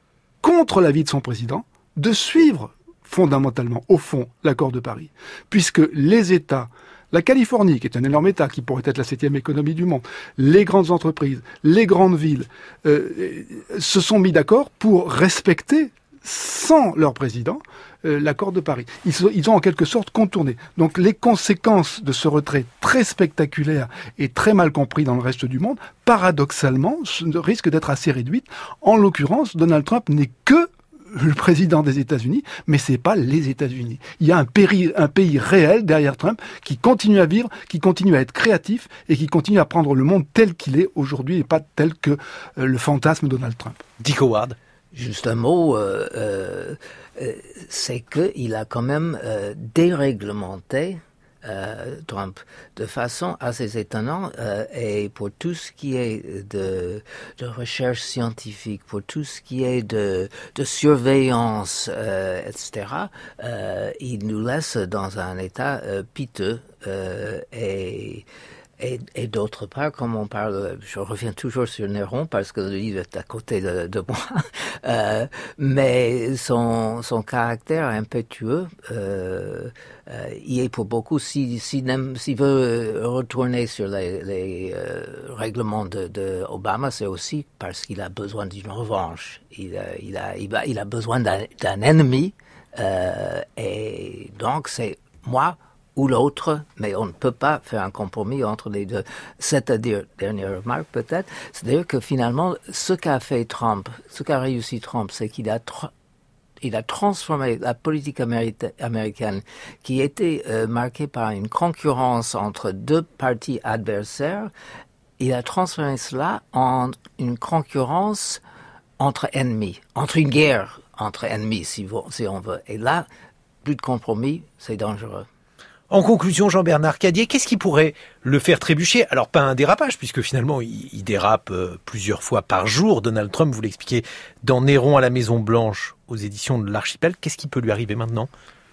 contre l'avis de son président, de suivre fondamentalement, au fond, l'accord de Paris. Puisque les États, la Californie, qui est un énorme État, qui pourrait être la septième économie du monde, les grandes entreprises, les grandes villes, euh, se sont mis d'accord pour respecter, sans leur président, euh, l'accord de Paris. Ils, ils ont en quelque sorte contourné. Donc les conséquences de ce retrait très spectaculaire et très mal compris dans le reste du monde, paradoxalement, risquent d'être assez réduites. En l'occurrence, Donald Trump n'est que le président des États-Unis, mais c'est pas les États-Unis. Il y a un, péri, un pays réel derrière Trump qui continue à vivre, qui continue à être créatif et qui continue à prendre le monde tel qu'il est aujourd'hui et pas tel que euh, le fantasme Donald Trump. Dick Howard. Juste un mot, euh, euh, c'est qu'il a quand même euh, déréglementé Euh, Trump de façon assez étonnante euh, et pour tout ce qui est de, de recherche scientifique, pour tout ce qui est de, de surveillance, euh, et cetera, euh, il nous laisse dans un état euh, piteux euh, et Et, et d'autre part, comme on parle, je reviens toujours sur Néron parce que le livre est à côté de, de moi, euh, mais son, son caractère impétueux, euh, euh, il est pour beaucoup, s'il si, si, si veut retourner sur les, les euh, règlements de, de Obama, c'est aussi parce qu'il a besoin d'une revanche. Il a, il a, il a, il a besoin d'un, d'un ennemi, euh, et donc c'est moi ou l'autre, mais on ne peut pas faire un compromis entre les deux. C'est-à-dire, dernière remarque peut-être, c'est-à-dire que finalement, ce qu'a fait Trump, ce qu'a réussi Trump, c'est qu'il a, tra- il a transformé la politique améri- américaine, qui était euh, marquée par une concurrence entre deux partis adversaires, il a transformé cela en une concurrence entre ennemis, entre une guerre entre ennemis, si, vous, si on veut. Et là, plus de compromis, c'est dangereux. En conclusion, Jean-Bernard Cadier, qu'est-ce qui pourrait le faire trébucher? Alors, pas un dérapage, puisque finalement, il, il dérape euh, plusieurs fois par jour. Donald Trump, vous l'expliquez, dans Néron à la Maison-Blanche, aux éditions de l'Archipel. Qu'est-ce qui peut lui arriver maintenant?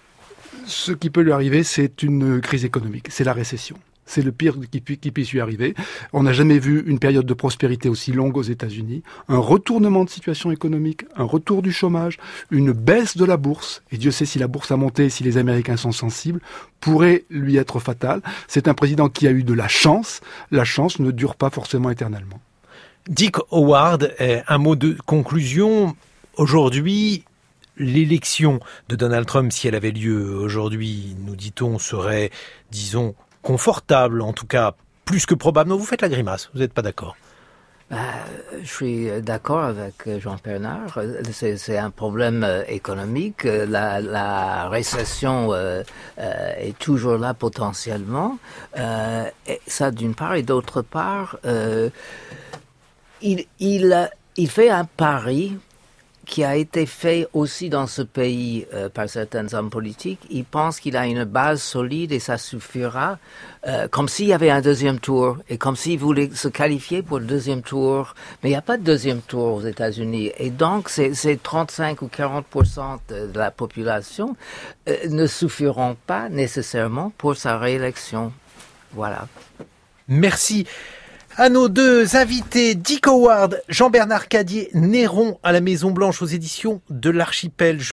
Ce qui peut lui arriver, c'est une crise économique, c'est la récession. C'est le pire qui, qui puisse lui arriver. On n'a jamais vu une période de prospérité aussi longue aux États-Unis. Un retournement de situation économique, un retour du chômage, une baisse de la bourse, et Dieu sait si la bourse a monté, si les Américains sont sensibles, pourrait lui être fatale. C'est un président qui a eu de la chance. La chance ne dure pas forcément éternellement. Dick Howard, un mot de conclusion. Aujourd'hui, l'élection de Donald Trump, si elle avait lieu aujourd'hui, nous dit-on, serait, disons, confortable, en tout cas plus que probable. Non, vous faites la grimace, vous n'êtes pas d'accord? Euh, je suis d'accord avec Jean Bernard. C'est, c'est un problème économique. La, la récession euh, euh, est toujours là potentiellement. Euh, et ça d'une part, et d'autre part, euh, il, il, il fait un pari qui a été fait aussi dans ce pays euh, par certains hommes politiques. Il pense qu'il a une base solide et ça suffira, euh, comme s'il y avait un deuxième tour et comme s'il voulait se qualifier pour le deuxième tour. Mais il n'y a pas de deuxième tour aux États-Unis. Et donc, ces, ces trente-cinq ou quarante pour cent de, de la population euh, ne suffiront pas nécessairement pour sa réélection. Voilà. Merci à nos deux invités, Dick Howard, Jean-Bernard Cadier, Néron à la Maison Blanche aux éditions de l'Archipel.